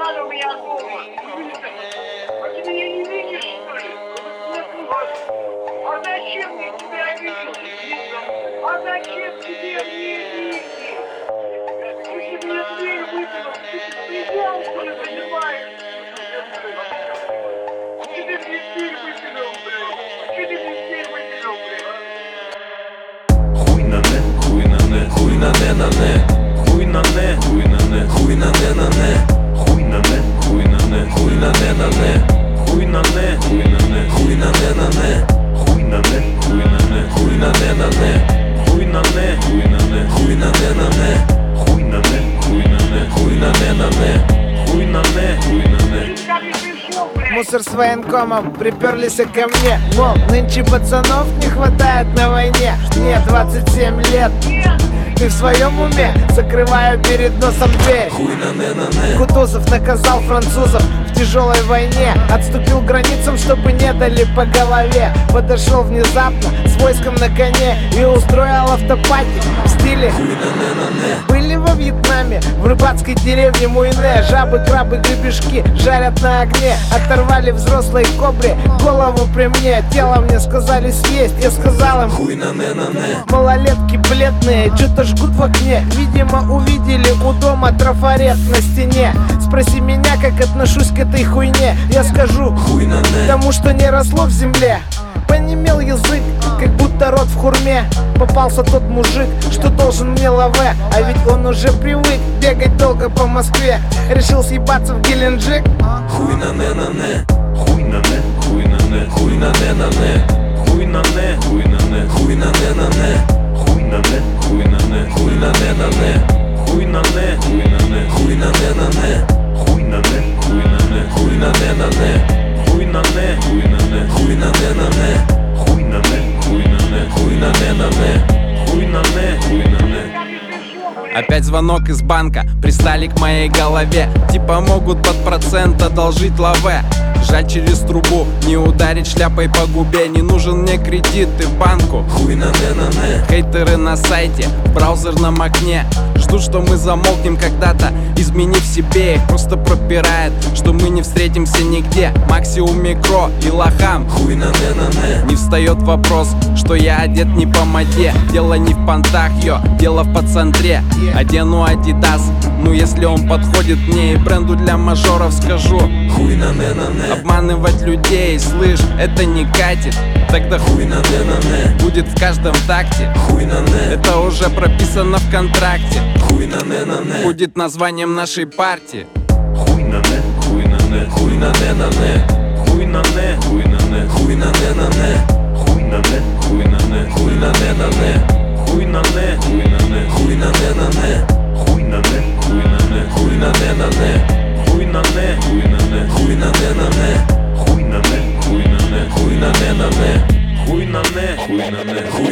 у меня дома. А ты меня не видишь, что ли? А зачем мне тебя видеть? А зачем тебе мне видеть? Если бы я дверь выкинул, ты приезжал, что ли, понимаешь? Че ты мне дверь выкинул, блядь? Че ты мне дверь выкинул, блядь? Хуй на не, хуй на не, хуй на не на не. Хуй на не, хуй на не, хуй на не на не. Хуй на не, хуй на не, хуй на не на не. Хуй на не, хуй на не, хуй на не на не. Хуй на не, хуй на не, хуй на не на не. Хуй на не, хуй на не, хуй на не на не. Хуй на не, хуй на не, хуй на не на не. Хуй на не, хуй на не. Мусор с военкомом приперлись ко мне. Мол, нынче пацанов не хватает на войне. Мне 27 лет, ты в своем уме? Закрываю перед носом дверь. Кутузов наказал французов в тяжелой войне. Отступил к границам, чтобы не дали по голове. Подошел внезапно с войском на коне и устроил автопати в стиле. Были во Вьетнаме, в рыбацкой деревне Муйне. Жабы, крабы, гребешки жарят на огне. Оторвали взрослой кобре голову при мне. Тело мне сказали съесть, я сказал им хуй на не. Малолетки бледные, что-то жгут в окне. Видимо, увидели у дома трафарет на стене. Спроси меня, как отношусь к этой хуйне. Я скажу хуй на не, потому что не росло в земле. Понемел язык, как будто рот в хурме. Попался тот мужик, что должен мне лаве. А ведь он уже привык бегать долго по Москве. Решил съебаться в Геленджик. Хуй на не на не. Хуй на не, хуй на не, хуй на не на не. Хуй на не, хуй на не, хуй на не на не. Хуй на не, хуй на не, хуй на не на не. Хуй на не, хуй на не, хуй на не на не. Хуй на не, хуй на не, хуй на не на не. Хуй на не, хуй на не, хуй на не на не. Хуй на не, хуй на не, хуй на не на не. Хуй на не, хуй на не. Опять звонок из банка, пристали к моей голове. Типа могут под процент одолжить лаве. Жаль, через трубу не ударить шляпой по губе. Не нужен мне кредит и банку. Хуй на не на не. Хейтеры на сайте, в браузерном окне ждут, что мы замолкнем когда-то, изменив себе. Их просто пропирает, что мы не встретимся нигде. Максимум микро и лохам Хуй на не на не. не встает вопрос, что я одет не по моде. Дело не в понтах, дело в пацантре. Одену Адидас, ну если он подходит мне и бренду для мажоров скажу Хуй на не на не. Обманывать людей, слышь, это не катит. Тогда Хуй на не на не. будет в каждом такте. Хуй на не. Это уже прописано в контракте. Хуй на не на не. Будет названием нашей партии. Хуй на не, хуй на не, хуй на не на не. Хуй на не, хуй на не, хуй на не на не. Хуй на не, хуй на не, хуй на не на не. Хуй на не, хуй на не, хуй на не на не. Хуй на не, хуй на не, хуй на не на не. Хуй на не, хуй на не, хуй на не на не. Хуй на не, хуй на не, хуй на не на не. Хуй на не, хуй на не, хуй